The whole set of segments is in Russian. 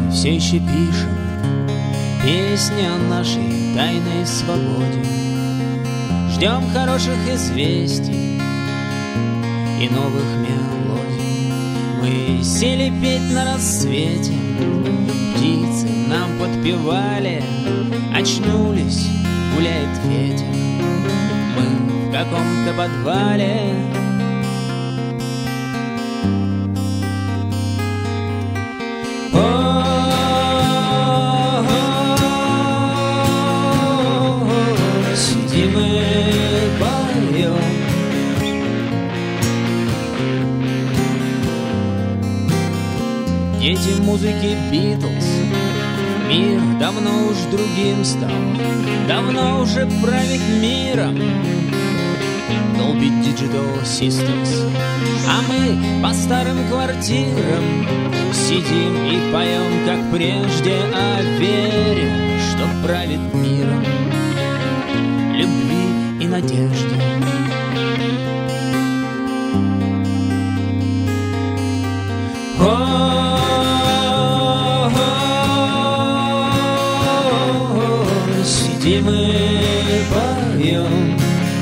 все еще пишем песни о нашей тайной свободе. Ждем хороших известий и новых мелодий. Мы сели петь на рассвете, птицы нам подпевали. Очнулись, гуляет ветер, мы в каком-то подвале. Сидим и поем. Дети музыки Битлз. Мир давно уж другим стал, давно уже правит миром Dolby Digital Systems. А мы по старым квартирам сидим и поем, как прежде, о вере, что правит миром, любви и надежде. Сидим и поем.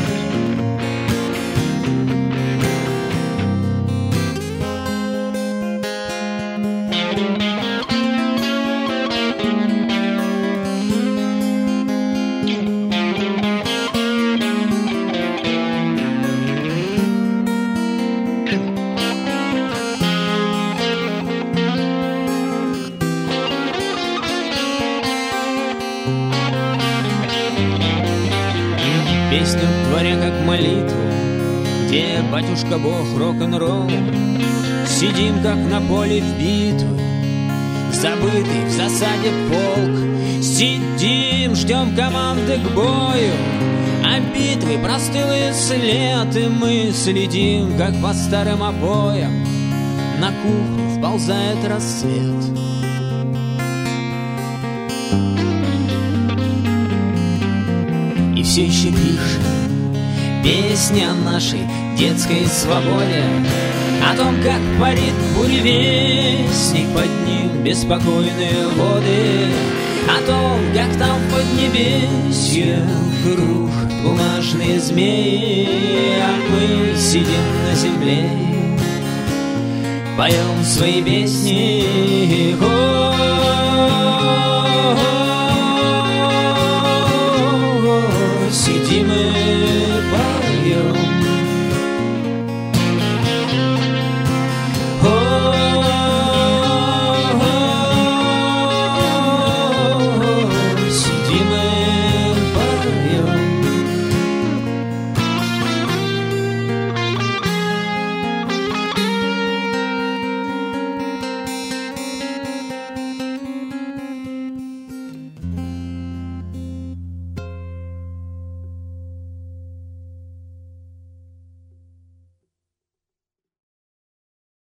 Песню творя как молитву, где батюшка Бог рок-н-ролл. Сидим как на поле в битве, забытый в засаде полк. Сидим, ждем команды к бою, а битвы простыл и след. И мы следим, как по старым обоям на кухню вползает рассвет. И все еще пишем песни о нашей детской свободе, о том, как парит буревестник, под ним беспокойные воды, о том, как там в поднебесье кружат бумажные змеи, а мы сидим на земле, поем свои песни.